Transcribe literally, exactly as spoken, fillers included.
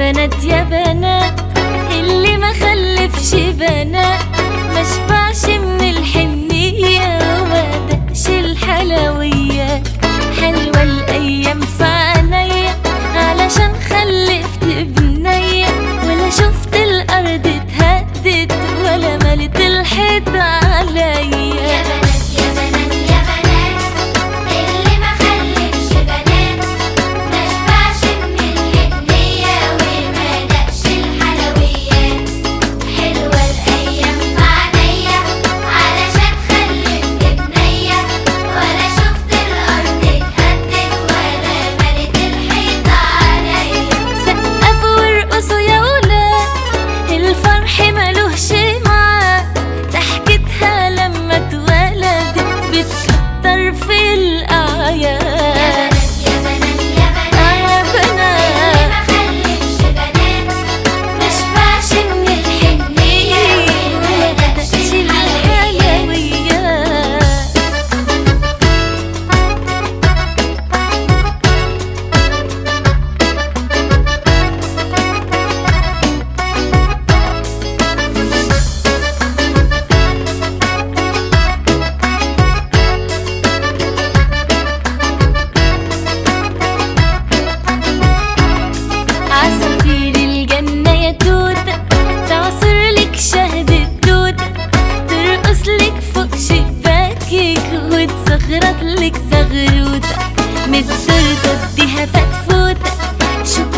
بنات يا بنات، اللي ما خلفش بنات ما شبعش من الحنية وما دقش الحلويات. حلوة الأيام في عينيا علشان خلفت بنية، ولا شفت الأرض اتهدت ولا ملت الحيط عليا. يا بنات يا بنات يا بنات، اللي ما خلفش بنات ما شبعش من الحنية وما دقش الحلويات. حلوة الأيام في عينيا علشان خلفت بنية، ولا شفت الأرض اتهدت ولا ملت الحيط عليا. سقفوا وارقصوا يا ولاد، الفرح ملوش معاد، ضحكتها لما اتولدت بتكتر في الأعياد. يا بنات يا بنات يا بنات، اللي ما خلفش بنات ما شبعش من الحنية وما دقش الحلويات. عصافير الجنة يا توتة تعصر لك شهد التوتة، ترقص لك فوق شباكك وتزغرط لك زغروتة، من التورتة اديها فتفوتة، شوكولاتة